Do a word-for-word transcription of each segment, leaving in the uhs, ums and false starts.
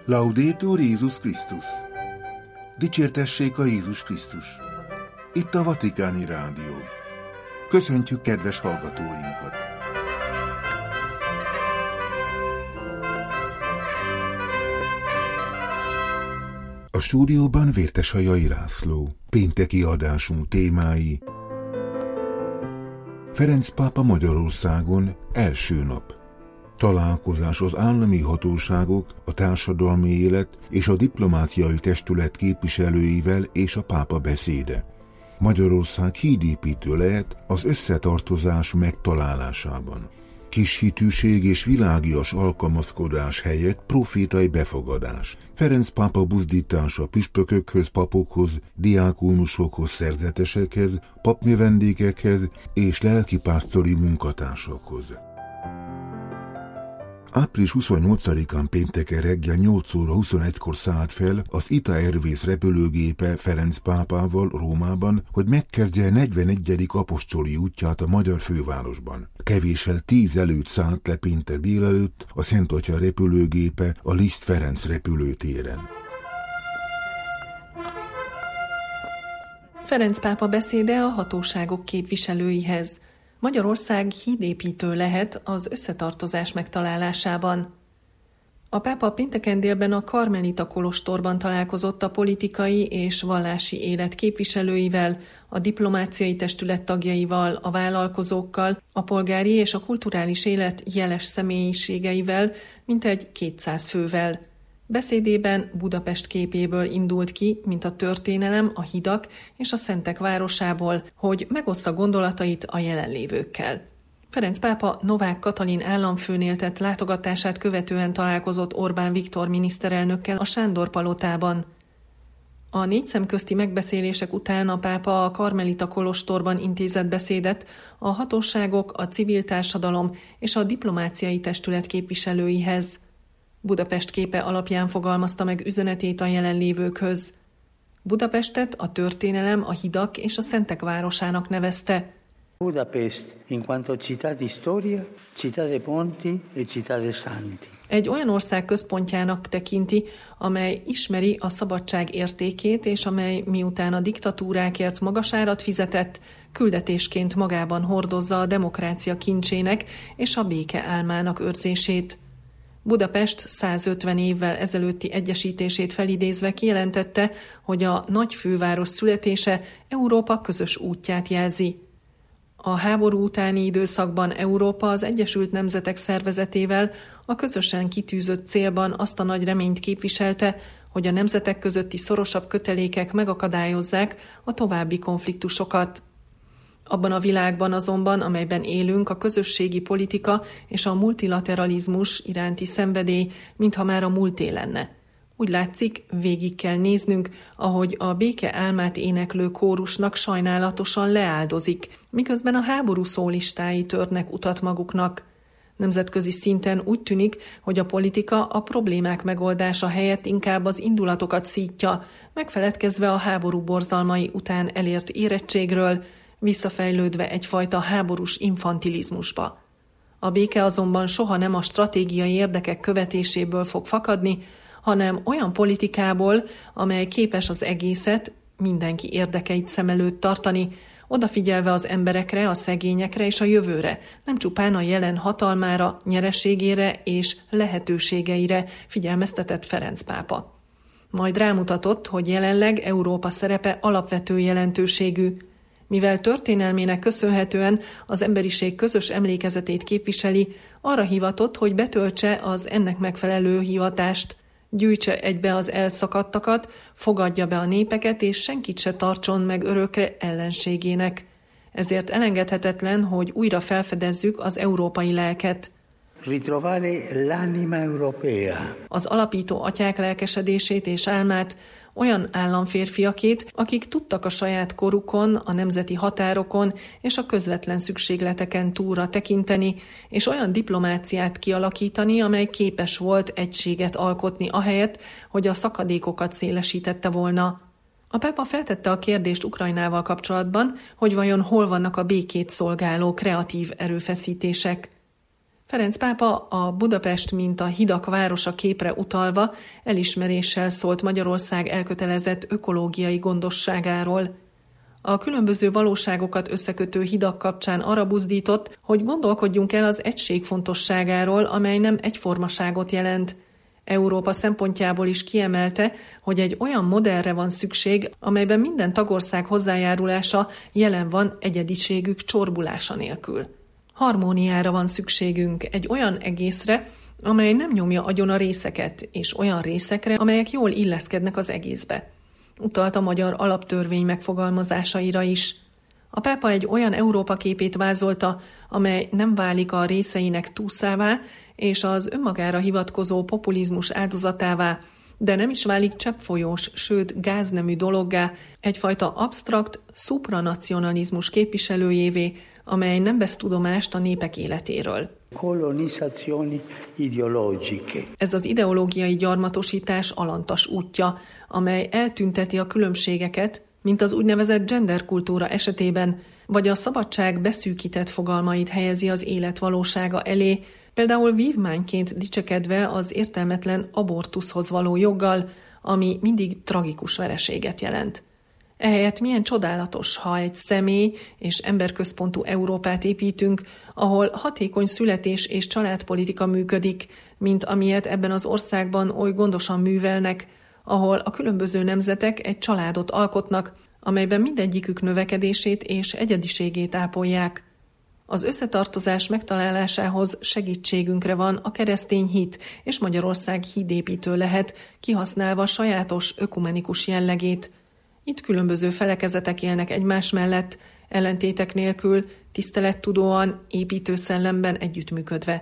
Laudetur Jézus Krisztus! Dicsértessék a Jézus Krisztus! Itt a Vatikáni Rádió. Köszöntjük kedves hallgatóinkat! A stúdióban Vértesajai László. Pénteki adásunk témái: Ferenc pápa Magyarországon első nap. Találkozás az állami hatóságok, a társadalmi élet és a diplomáciai testület képviselőivel és a pápa beszéde. Magyarország hídépítő lehet az összetartozás megtalálásában. Kishitűség és világias alkalmazkodás helyett profétai befogadás. Ferenc pápa buzdítása püspökökhöz, papokhoz, diákónusokhoz, szerzetesekhez, papnövendékekhez és lelkipásztori munkatársakhoz. április huszonnyolcadikán pénteken reggel nyolc óra huszonegykor szállt fel az ITA Airways repülőgépe Ferenc pápával Rómában, hogy megkezdje negyvenegyedik apostoli útját a magyar fővárosban. Kevéssel tíz előtt szállt le péntek délelőtt a Szent Atya repülőgépe a Liszt Ferenc repülőtéren. Ferenc pápa beszéde a hatóságok képviselőihez. Magyarország hídépítő lehet az összetartozás megtalálásában. A pápa pénteken délben a Karmelita kolostorban találkozott a politikai és vallási élet képviselőivel, a diplomáciai testület tagjaival, a vállalkozókkal, a polgári és a kulturális élet jeles személyiségeivel, mintegy kétszáz fővel. Beszédében Budapest képéből indult ki, mint a történelem, a hidak és a szentek városából, hogy megossza gondolatait a jelenlévőkkel. Ferenc pápa Novák Katalin államfőnél tett látogatását követően találkozott Orbán Viktor miniszterelnökkel a Sándor palotában. A négy szemközti megbeszélések után a pápa a Karmelita kolostorban intézett beszédet a hatóságok, a civil társadalom és a diplomáciai testület képviselőihez. Budapest képe alapján fogalmazta meg üzenetét a jelenlévőkhöz. Budapestet a történelem, a hidak és a szentek városának nevezte. Budapest in quanto città di storia, città dei ponti e città dei santi. Egy olyan ország központjának tekinti, amely ismeri a szabadság értékét, és amely miután a diktatúrákért magas árat fizetett, küldetésként magában hordozza a demokrácia kincsének és a béke álmának őrzését. Budapest százötven évvel ezelőtti egyesítését felidézve kijelentette, hogy a nagy főváros születése Európa közös útját jelzi. A háború utáni időszakban Európa az Egyesült Nemzetek Szervezetével a közösen kitűzött célban azt a nagy reményt képviselte, hogy a nemzetek közötti szorosabb kötelékek megakadályozzák a további konfliktusokat. Abban a világban azonban, amelyben élünk, a közösségi politika és a multilateralizmus iránti szenvedély mintha már a múlté lenne. Úgy látszik, végig kell néznünk, ahogy a béke álmát éneklő kórusnak sajnálatosan leáldozik, miközben a háború szólistái törnek utat maguknak. Nemzetközi szinten úgy tűnik, hogy a politika a problémák megoldása helyett inkább az indulatokat szítja, megfeledkezve a háború borzalmai után elért érettségről, visszafejlődve egyfajta háborús infantilizmusba. A béke azonban soha nem a stratégiai érdekek követéséből fog fakadni, hanem olyan politikából, amely képes az egészet, mindenki érdekeit szem előtt tartani, odafigyelve az emberekre, a szegényekre és a jövőre, nem csupán a jelen hatalmára, nyereségére és lehetőségeire, figyelmeztetett Ferenc pápa. Majd rámutatott, hogy jelenleg Európa szerepe alapvető jelentőségű. Mivel történelmének köszönhetően az emberiség közös emlékezetét képviseli, arra hivatott, hogy betöltse az ennek megfelelő hivatást, gyűjtse egybe az elszakadtakat, fogadja be a népeket, és senkit se tartson meg örökre ellenségének. Ezért elengedhetetlen, hogy újra felfedezzük az európai lelket. Ritrovare l'anima europea. Az alapító atyák lelkesedését és álmát, olyan államférfiakét, akik tudtak a saját korukon, a nemzeti határokon és a közvetlen szükségleteken túlra tekinteni, és olyan diplomáciát kialakítani, amely képes volt egységet alkotni ahelyett, hogy a szakadékokat szélesítette volna. A pápa feltette a kérdést Ukrajnával kapcsolatban, hogy vajon hol vannak a békét szolgáló kreatív erőfeszítések. Ferenc pápa a Budapest, mint a hidak városa képre utalva elismeréssel szólt Magyarország elkötelezett ökológiai gondosságáról. A különböző valóságokat összekötő hidak kapcsán arra buzdított, hogy gondolkodjunk el az egység fontosságáról, amely nem egyformaságot jelent. Európa szempontjából is kiemelte, hogy egy olyan modellre van szükség, amelyben minden tagország hozzájárulása jelen van egyediségük csorbulása nélkül. Harmóniára van szükségünk, egy olyan egészre, amely nem nyomja agyon a részeket, és olyan részekre, amelyek jól illeszkednek az egészbe. Utalt a magyar alaptörvény megfogalmazásaira is. A pápa egy olyan Európa képét vázolta, amely nem válik a részeinek túszává, és az önmagára hivatkozó populizmus áldozatává, de nem is válik cseppfolyós, sőt gáznemű dologgá, egyfajta absztrakt szupranacionalizmus képviselőjévé, amely nem vesz tudomást a népek életéről. Colonizzazioni ideologiche. Ez az ideológiai gyarmatosítás alantas útja, amely eltünteti a különbségeket, mint az úgynevezett genderkultúra esetében, vagy a szabadság beszűkített fogalmait helyezi az élet valósága elé, például vívmányként dicsekedve az értelmetlen abortuszhoz való joggal, ami mindig tragikus vereséget jelent. Ehelyett milyen csodálatos, ha egy személy és emberközpontú Európát építünk, ahol hatékony születés és családpolitika működik, mint amilyet ebben az országban oly gondosan művelnek, ahol a különböző nemzetek egy családot alkotnak, amelyben mindegyikük növekedését és egyediségét ápolják. Az összetartozás megtalálásához segítségünkre van a keresztény hit, és Magyarország hídépítő lehet, kihasználva sajátos ökumenikus jellegét. Itt különböző felekezetek élnek egymás mellett, ellentétek nélkül, tisztelettudóan, építő szellemben együttműködve.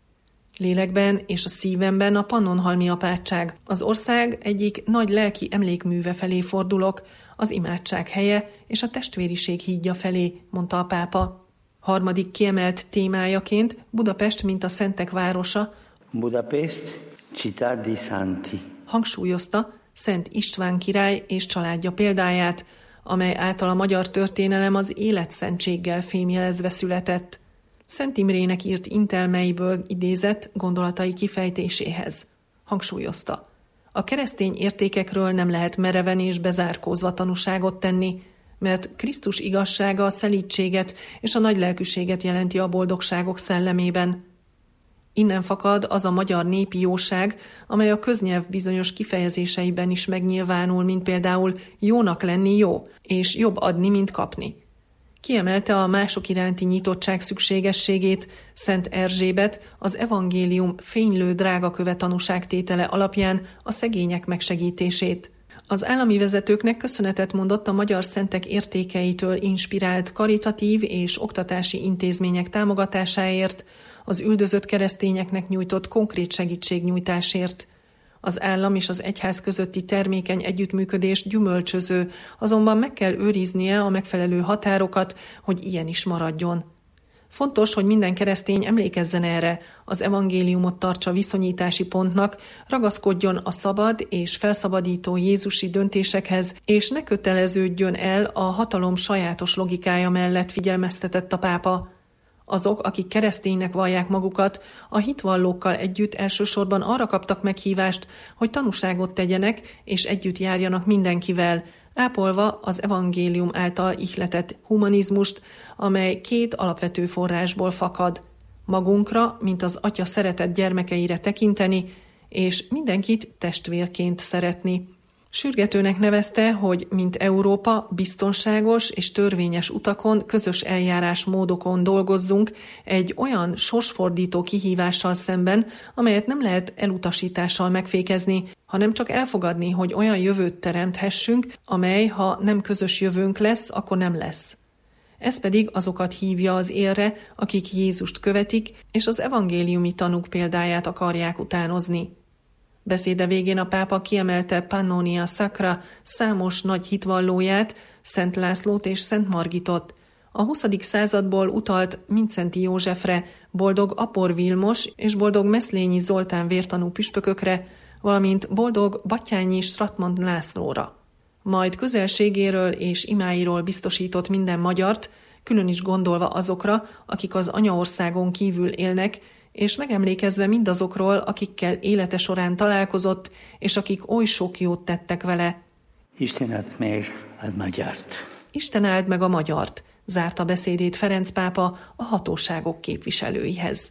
Lélekben és a szívemben a Pannonhalmi apátság, az ország egyik nagy lelki emlékműve felé fordulok, az imádság helye és a testvériség hídja felé, mondta a pápa. Harmadik kiemelt témájaként Budapest, mint a szentek városa, Budapest, città di santi. Hangsúlyozta Szent István király és családja példáját, amely által a magyar történelem az életszentséggel fémjelezve született. Szent Imrének írt intelmeiből idézett gondolatai kifejtéséhez. Hangsúlyozta: a keresztény értékekről nem lehet mereven és bezárkózva tanúságot tenni, mert Krisztus igazsága a szelídséget és a nagy lelkűséget jelenti a boldogságok szellemében. Innen fakad az a magyar népi jóság, amely a köznyelv bizonyos kifejezéseiben is megnyilvánul, mint például jónak lenni jó, és jobb adni, mint kapni. Kiemelte a mások iránti nyitottság szükségességét Szent Erzsébet az evangélium fénylő drágaköve tanúságtétele alapján a szegények megsegítését. Az állami vezetőknek köszönetet mondott a magyar szentek értékeitől inspirált karitatív és oktatási intézmények támogatásáért, az üldözött keresztényeknek nyújtott konkrét segítségnyújtásért. Az állam és az egyház közötti termékeny együttműködés gyümölcsöző, azonban meg kell őriznie a megfelelő határokat, hogy ilyen is maradjon. Fontos, hogy minden keresztény emlékezzen erre, az evangéliumot tartsa viszonyítási pontnak, ragaszkodjon a szabad és felszabadító jézusi döntésekhez, és ne köteleződjön el a hatalom sajátos logikája mellett, figyelmeztetett a pápa. Azok, akik kereszténynek vallják magukat, a hitvallókkal együtt elsősorban arra kaptak meghívást, hogy tanúságot tegyenek és együtt járjanak mindenkivel, ápolva az evangélium által ihletett humanizmust, amely két alapvető forrásból fakad: magunkra, mint az Atya szeretett gyermekeire tekinteni, és mindenkit testvérként szeretni. Sürgetőnek nevezte, hogy mint Európa biztonságos és törvényes utakon, közös eljárásmódokon dolgozzunk egy olyan sorsfordító kihívással szemben, amelyet nem lehet elutasítással megfékezni, hanem csak elfogadni, hogy olyan jövőt teremthessünk, amely, ha nem közös jövőnk lesz, akkor nem lesz. Ez pedig azokat hívja az élre, akik Jézust követik, és az evangéliumi tanúk példáját akarják utánozni. Beszéde végén a pápa kiemelte Pannonia Sacra számos nagy hitvallóját, Szent Lászlót és Szent Margitot. A huszadik századból utalt Mindszenty Józsefre, boldog Apor Vilmos és boldog Meszlényi Zoltán vértanú püspökökre, valamint boldog Batthyányi Stratmond Lászlóra. Majd közelségéről és imáiról biztosított minden magyart, külön is gondolva azokra, akik az anyaországon kívül élnek, és megemlékezve mindazokról, akikkel élete során találkozott, és akik oly sok jót tettek vele. Isten áld meg a magyart. Isten áld meg a magyart, zárta beszédét Ferenc pápa a hatóságok képviselőihez.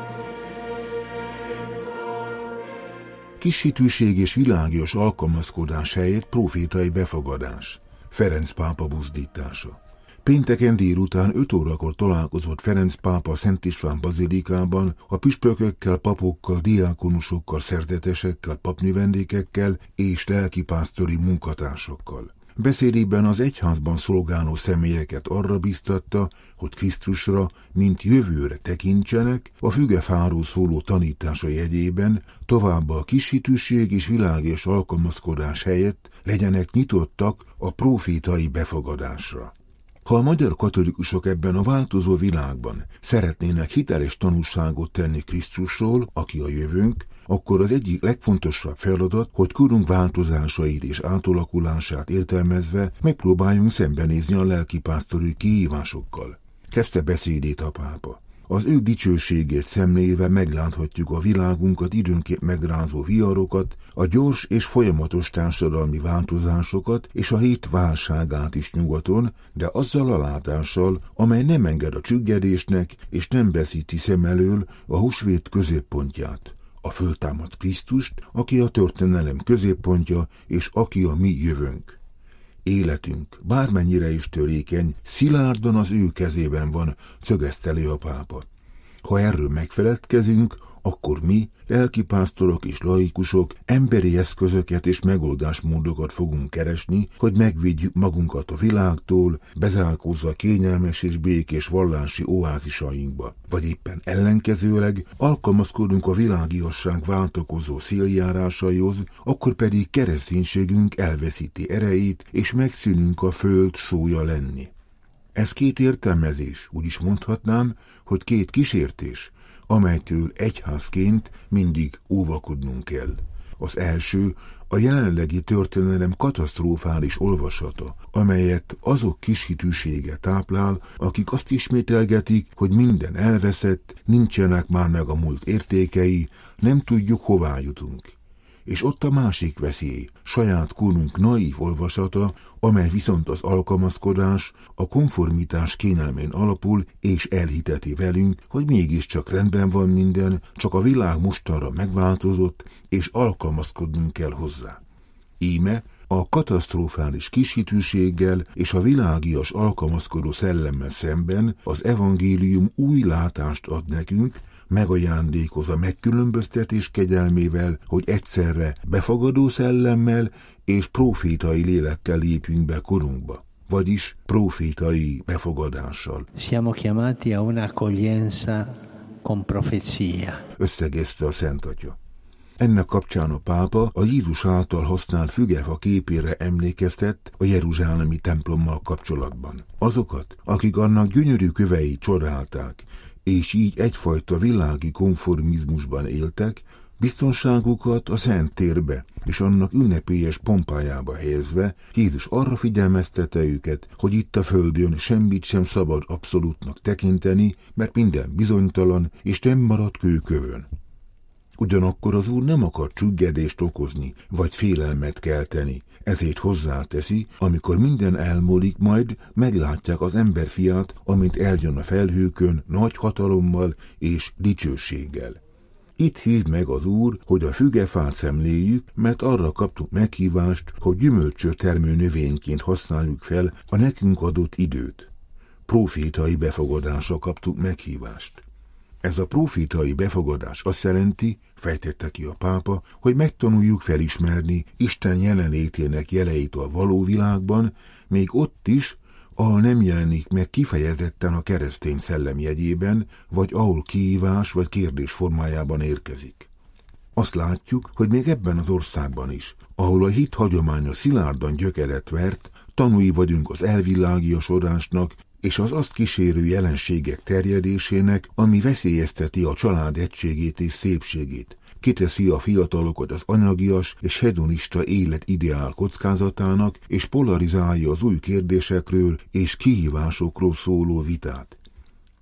Kishitűség és világos alkalmazkodás helyett profétai befogadás. Ferenc pápa buzdítása. Pénteken délután öt órakor találkozott Ferenc pápa Szent István bazilikában a püspökökkel, papokkal, diákonusokkal, szerzetesekkel, papnövendékekkel és lelkipásztori munkatársakkal. Beszédében az egyházban szolgáló személyeket arra biztatta, hogy Krisztusra, mint jövőre tekintsenek, a fügefáról szóló tanítása jegyében, továbbá a kishitűség és világos alkalmazkodás helyett legyenek nyitottak a profétai befogadásra. Ha a magyar katolikusok ebben a változó világban szeretnének hiteles tanúságot tenni Krisztusról, aki a jövőnk, akkor az egyik legfontosabb feladat, hogy korunk változásait és átalakulását értelmezve megpróbáljunk szembenézni a lelkipásztori kihívásokkal. Kezdte beszédét a pápa. Az ő dicsőségét szemléve megláthatjuk a világunkat időnként megrázó viharokat, a gyors és folyamatos társadalmi változásokat és a hét válságát is nyugaton, de azzal a látással, amely nem enged a csüggedésnek és nem veszíti szem elől a húsvét középpontját. A föltámadt Krisztust, aki a történelem középpontja és aki a mi jövőnk. Életünk, bármennyire is törékeny, szilárdan az ő kezében van, szögezte le a pápa. Ha erről megfeledkezünk, akkor mi, lelkipásztorok és laikusok emberi eszközöket és megoldásmódokat fogunk keresni, hogy megvédjük magunkat a világtól, bezárkózva kényelmes és békés vallási oázisainkba. Vagy éppen ellenkezőleg alkalmazkodunk a világiasság váltakozó széljárásaihoz, akkor pedig kereszténységünk elveszíti erejét, és megszűnünk a föld sója lenni. Ez két értelmezés, úgy is mondhatnám, hogy két kísértés, amelytől egyházként mindig óvakodnunk kell. Az első a jelenlegi történelem katasztrofális olvasata, amelyet azok kishitűsége táplál, akik azt ismételgetik, hogy minden elveszett, nincsenek már meg a múlt értékei, nem tudjuk, hová jutunk. És ott a másik veszély, saját korunk naív olvasata, amely viszont az alkalmazkodás, a konformitás kényelmén alapul, és elhiteti velünk, hogy mégiscsak rendben van minden, csak a világ mostanra megváltozott, és alkalmazkodnunk kell hozzá. Íme a katasztrofális kishitűséggel és a világias alkalmazkodó szellemmel szemben az evangélium új látást ad nekünk, megajándékoz a megkülönböztetés kegyelmével, hogy egyszerre befogadó szellemmel és profétai lélekkel lépjünk be korunkba, vagyis profétai befogadással. Siamo chiamati a un'accoglienza con profezia. Összegezte a Szent Atya. Ennek kapcsán a pápa a Jézus által használt fügefa képére emlékeztet a jeruzsálemi templommal kapcsolatban. Azokat, akik annak gyönyörű köveit csodálták, és így egyfajta világi konformizmusban éltek, biztonságukat a szent térbe és annak ünnepélyes pompájába helyezve, Jézus arra figyelmeztette őket, hogy itt a földön semmit sem szabad abszolútnak tekinteni, mert minden bizonytalan és nem marad kőkövön. Ugyanakkor az Úr nem akar csüggedést okozni, vagy félelmet kelteni, ezért hozzáteszi, amikor minden elmúlik, majd meglátják az emberfiát, amint eljön a felhőkön, nagy hatalommal és dicsőséggel. Itt hív meg az Úr, hogy a fügefát szemléljük, mert arra kaptuk meghívást, hogy gyümölcsöt termő növényként használjuk fel a nekünk adott időt. Profétai befogadásra kaptuk meghívást. Ez a profétai befogadás azt jelenti, fejtette ki a pápa, hogy megtanuljuk felismerni Isten jelenlétének jeleit a való világban, még ott is, ahol nem jelenik meg kifejezetten a keresztény szellem jegyében, vagy ahol kihívás vagy kérdés formájában érkezik. Azt látjuk, hogy még ebben az országban is, ahol a hit hagyománya szilárdan gyökeret vert, tanúi vagyunk az elvilágiasodásnak és az azt kísérő jelenségek terjedésének, ami veszélyezteti a család egységét és szépségét, kiteszi a fiatalokat az anyagias és hedonista élet ideál kockázatának, és polarizálja az új kérdésekről és kihívásokról szóló vitát.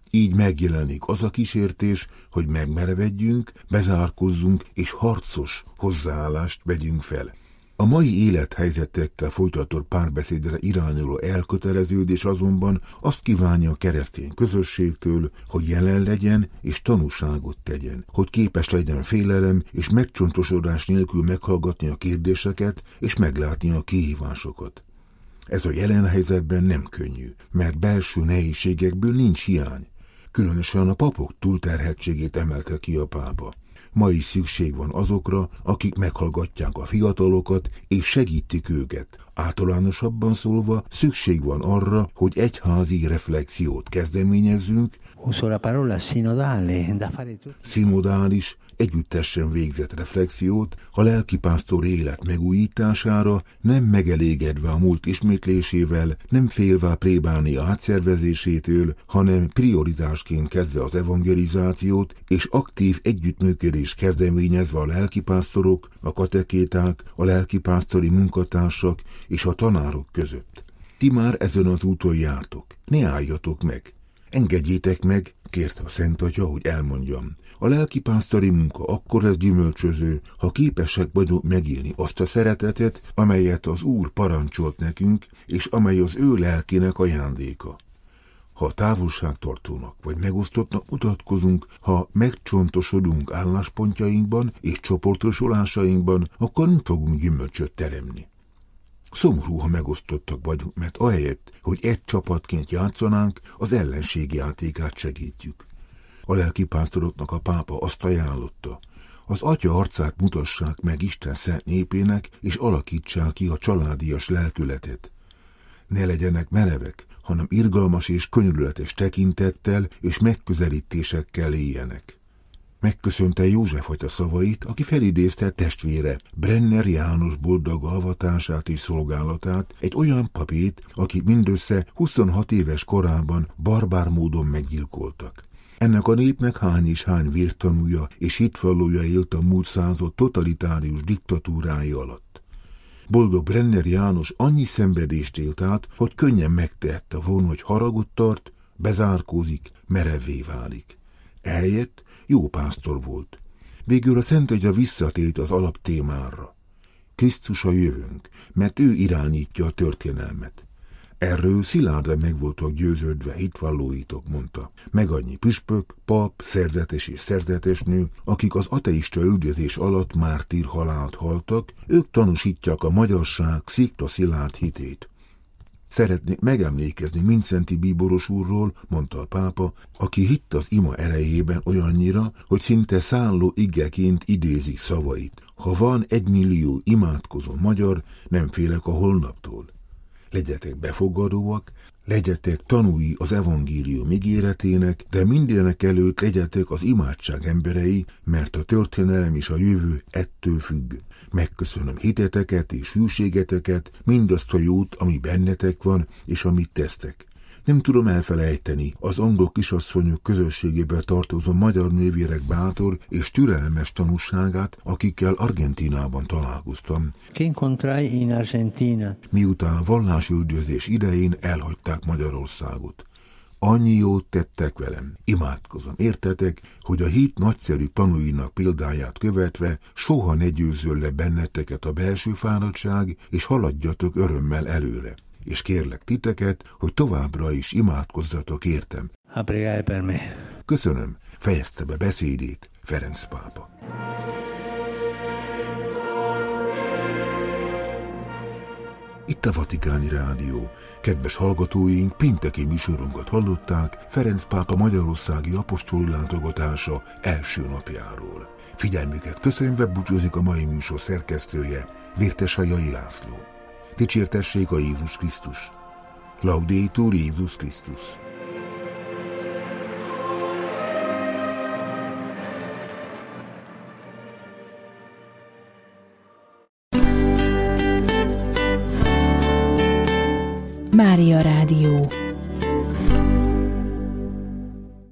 Így megjelenik az a kísértés, hogy megmerevedjünk, bezárkozzunk és harcos hozzáállást vegyünk fel. A mai élethelyzetekkel folytatott párbeszédre irányuló elköteleződés azonban azt kívánja a keresztény közösségtől, hogy jelen legyen és tanúságot tegyen, hogy képes legyen félelem és megcsontosodás nélkül meghallgatni a kérdéseket és meglátni a kihívásokat. Ez a jelen helyzetben nem könnyű, mert belső nehézségekből nincs hiány. Különösen a papok túlterheltségét emelte ki a pápa. Ma is szükség van azokra, akik meghallgatják a fiatalokat és segítik őket. Általánosabban szólva szükség van arra, hogy egyházi reflexiót kezdeményezzünk, szinodális, együttesen végzett reflexiót a lelkipásztor élet megújítására, nem megelégedve a múlt ismétlésével, nem félve a plébánia átszervezésétől, hanem prioritásként kezdve az evangelizációt és aktív együttműködés kezdeményezve a lelkipásztorok, a katekéták, a lelkipásztori munkatársak és a tanárok között. Ti már ezen az úton jártok, ne álljatok meg! Engedjétek meg, kérte a Szent Atya, hogy elmondjam. A lelkipásztori munka akkor lesz gyümölcsöző, ha képesek vagyunk megélni azt a szeretetet, amelyet az Úr parancsolt nekünk, és amely az ő lelkének ajándéka. Ha távolságtartónak vagy megosztottnak mutatkozunk, ha megcsontosodunk álláspontjainkban és csoportosulásainkban, akkor nem fogunk gyümölcsöt teremni. Szomorú, ha megosztottak vagyunk, mert ahelyett, hogy egy csapatként játszanánk, az ellenség játékát segítjük. A lelkipásztoroknak a pápa azt ajánlotta, az Atya arcát mutassák meg Isten szent népének, és alakítsák ki a családias lelkületet. Ne legyenek merevek, hanem irgalmas és könyörületes tekintettel és megközelítésekkel éljenek. Megköszönte József atya szavait, aki felidézte testvére Brenner János boldog avatását és szolgálatát, egy olyan papét, aki mindössze huszonhat éves korában barbár módon meggyilkoltak. Ennek a népnek hány és hány vértanúja és hitvallója élt a múlt század totalitárius diktatúrája alatt. Boldog Brenner János annyi szenvedést élt át, hogy könnyen megtehette volna, hogy haragot tart, bezárkózik, merevvé válik. Ehelyett jó pásztor volt. Végül a Szent Atya visszatért az alaptémára. Krisztus a jövőnk, mert ő irányítja a történelmet. Erről szilárdan meg voltak győződve hitvallóitok, mondta. Meg annyi püspök, pap, szerzetes és szerzetesnő, akik az ateista üldözés alatt mártír halált haltak, ők tanúsítják a magyarság szikta szilárd hitét. Szeretnék megemlékezni Mindszenty bíboros úrról, mondta a pápa, aki hitt az ima erejében olyannyira, hogy szinte szálló igeként idézik szavait. Ha van egymillió imádkozó magyar, nem félek a holnaptól. Legyetek befogadóak, legyetek tanúi az evangélium ígéretének, de mindenek előtt legyetek az imádság emberei, mert a történelem és a jövő ettől függ. Megköszönöm hiteteket és hűségeteket, mindazt a jót, ami bennetek van, és amit tesztek. Nem tudom elfelejteni az angol kisasszonyok közösségébe tartozó magyar nővérek bátor és türelmes tanúságát, akikkel Argentínában találkoztam. in Argentina. Miután a vallásüldözés idején elhagyták Magyarországot. Annyi jót tettek velem, imádkozom, értetek, hogy a hit nagyszerű tanúinak példáját követve soha ne győzzön le benneteket a belső fáradtság, és haladjatok örömmel előre. És kérlek titeket, hogy továbbra is imádkozzatok értem. Köszönöm, fejezte be beszédét Ferenc pápa. Itt a Vatikáni Rádió. Kedves hallgatóink, pénteki műsorunkat hallották Ferenc pápa magyarországi apostoli látogatása első napjáról. Figyelmüket köszönve búcsúzik a mai műsor szerkesztője, Vértesajai László. Dicsértessék a Jézus Krisztus! Laudetur Jézus Krisztus! Mária Rádió.